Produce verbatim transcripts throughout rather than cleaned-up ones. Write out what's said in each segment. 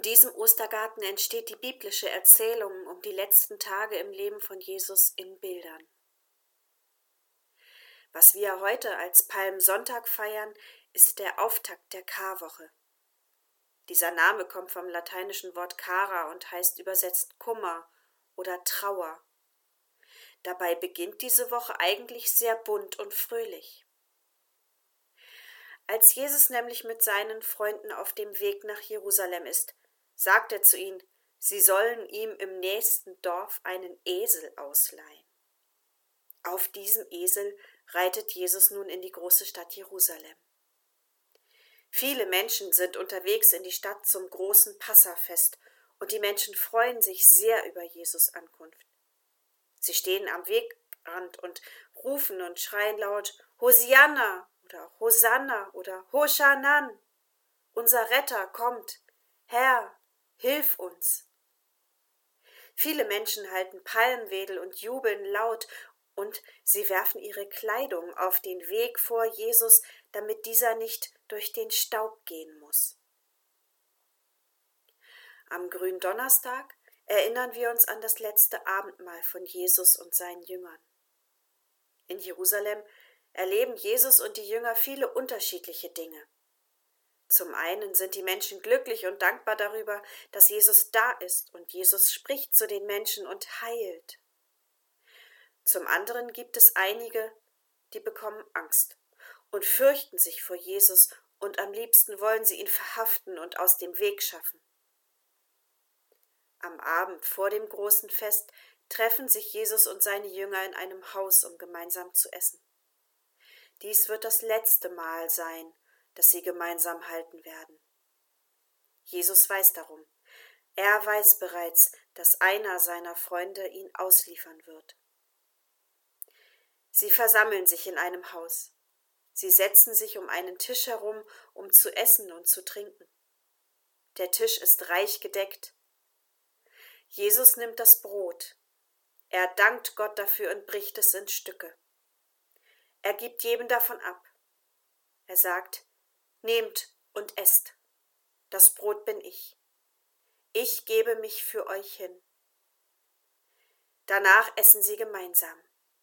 diesem Ostergarten entsteht die biblische Erzählung um die letzten Tage im Leben von Jesus in Bildern. Was wir heute als Palmsonntag feiern, ist der Auftakt der Karwoche. Dieser Name kommt vom lateinischen Wort cara und heißt übersetzt Kummer oder Trauer. Dabei beginnt diese Woche eigentlich sehr bunt und fröhlich. Als Jesus nämlich mit seinen Freunden auf dem Weg nach Jerusalem ist, sagt er zu ihnen, sie sollen ihm im nächsten Dorf einen Esel ausleihen. Auf diesem Esel reitet Jesus nun in die große Stadt Jerusalem. Viele Menschen sind unterwegs in die Stadt zum großen Passafest und die Menschen freuen sich sehr über Jesus' Ankunft. Sie stehen am Wegrand und rufen und schreien laut Hosianna oder Hosanna oder Hoschanan. Unser Retter kommt. Herr, hilf uns. Viele Menschen halten Palmwedel und jubeln laut und sie werfen ihre Kleidung auf den Weg vor Jesus, damit dieser nicht durch den Staub gehen muss. Am Gründonnerstag erinnern wir uns an das letzte Abendmahl von Jesus und seinen Jüngern. In Jerusalem erleben Jesus und die Jünger viele unterschiedliche Dinge. Zum einen sind die Menschen glücklich und dankbar darüber, dass Jesus da ist und Jesus spricht zu den Menschen und heilt. Zum anderen gibt es einige, die bekommen Angst und fürchten sich vor Jesus und am liebsten wollen sie ihn verhaften und aus dem Weg schaffen. Am Abend vor dem großen Fest treffen sich Jesus und seine Jünger in einem Haus, um gemeinsam zu essen. Dies wird das letzte Mahl sein, das sie gemeinsam halten werden. Jesus weiß darum. Er weiß bereits, dass einer seiner Freunde ihn ausliefern wird. Sie versammeln sich in einem Haus. Sie setzen sich um einen Tisch herum, um zu essen und zu trinken. Der Tisch ist reich gedeckt. Jesus nimmt das Brot. Er dankt Gott dafür und bricht es in Stücke. Er gibt jedem davon ab. Er sagt, nehmt und esst. Das Brot bin ich. Ich gebe mich für euch hin. Danach essen sie gemeinsam.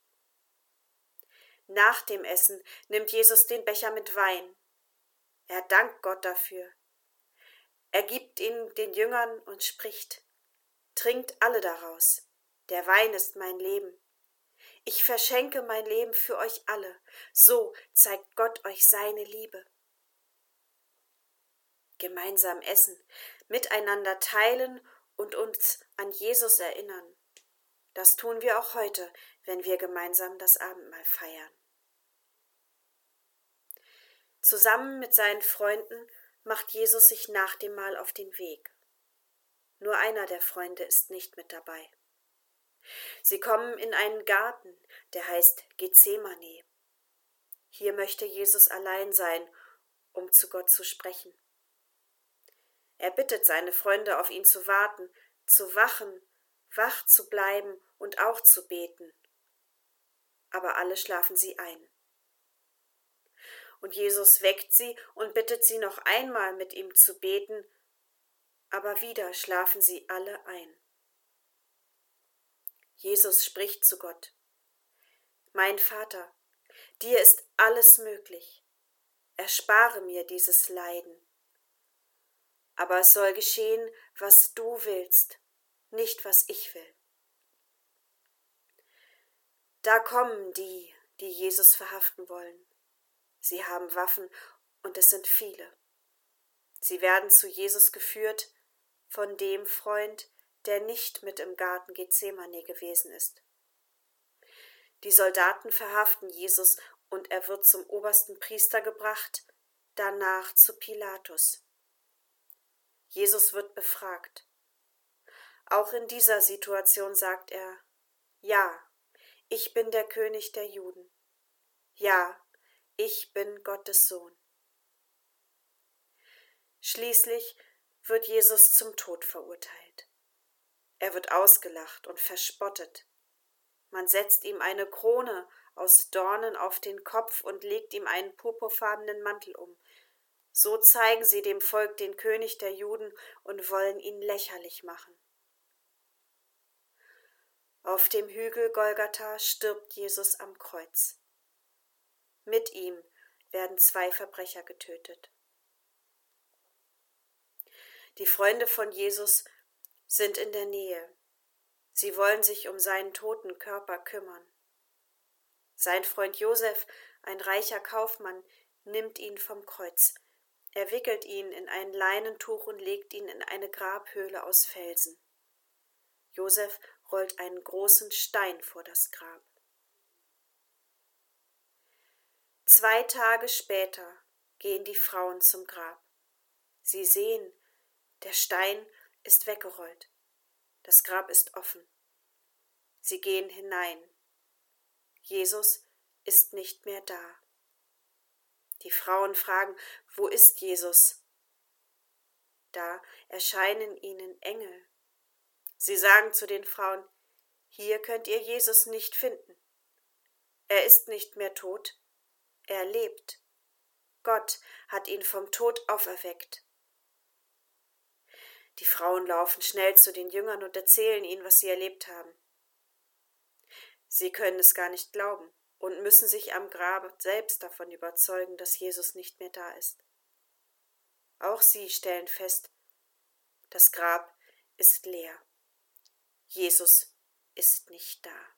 Nach dem Essen nimmt Jesus den Becher mit Wein. Er dankt Gott dafür. Er gibt ihn den Jüngern und spricht, trinkt alle daraus. Der Wein ist mein Leben. Ich verschenke mein Leben für euch alle. So zeigt Gott euch seine Liebe. Gemeinsam essen, miteinander teilen und uns an Jesus erinnern. Das tun wir auch heute, wenn wir gemeinsam das Abendmahl feiern. Zusammen mit seinen Freunden macht Jesus sich nach dem Mahl auf den Weg. Nur einer der Freunde ist nicht mit dabei. Sie kommen in einen Garten, der heißt Gethsemane. Hier möchte Jesus allein sein, um zu Gott zu sprechen. Er bittet seine Freunde, auf ihn zu warten, zu wachen, wach zu bleiben und auch zu beten. Aber alle schlafen sie ein. Und Jesus weckt sie und bittet sie noch einmal mit ihm zu beten, aber wieder schlafen sie alle ein. Jesus spricht zu Gott. Mein Vater, dir ist alles möglich. Erspare mir dieses Leiden. Aber es soll geschehen, was du willst, nicht was ich will. Da kommen die, die Jesus verhaften wollen. Sie haben Waffen und es sind viele. Sie werden zu Jesus geführt von dem Freund, der nicht mit im Garten Gethsemane gewesen ist. Die Soldaten verhaften Jesus und er wird zum obersten Priester gebracht, danach zu Pilatus. Jesus wird befragt. Auch in dieser Situation sagt er, ja, ich bin der König der Juden. Ja, ich bin Gottes Sohn. Schließlich wird Jesus zum Tod verurteilt. Er wird ausgelacht und verspottet. Man setzt ihm eine Krone aus Dornen auf den Kopf und legt ihm einen purpurfarbenen Mantel um. So zeigen sie dem Volk den König der Juden und wollen ihn lächerlich machen. Auf dem Hügel Golgatha stirbt Jesus am Kreuz. Mit ihm werden zwei Verbrecher getötet. Die Freunde von Jesus sind in der Nähe. Sie wollen sich um seinen toten Körper kümmern. Sein Freund Josef, ein reicher Kaufmann, nimmt ihn vom Kreuz. Er wickelt ihn in ein Leinentuch und legt ihn in eine Grabhöhle aus Felsen. Josef rollt einen großen Stein vor das Grab. Zwei Tage später gehen die Frauen zum Grab. Sie sehen, der Stein ist weggerollt. Das Grab ist offen. Sie gehen hinein. Jesus ist nicht mehr da. Die Frauen fragen, wo ist Jesus? Da erscheinen ihnen Engel. Sie sagen zu den Frauen, hier könnt ihr Jesus nicht finden. Er ist nicht mehr tot, er lebt. Gott hat ihn vom Tod auferweckt. Die Frauen laufen schnell zu den Jüngern und erzählen ihnen, was sie erlebt haben. Sie können es gar nicht glauben und müssen sich am Grab selbst davon überzeugen, dass Jesus nicht mehr da ist. Auch sie stellen fest, das Grab ist leer. Jesus ist nicht da.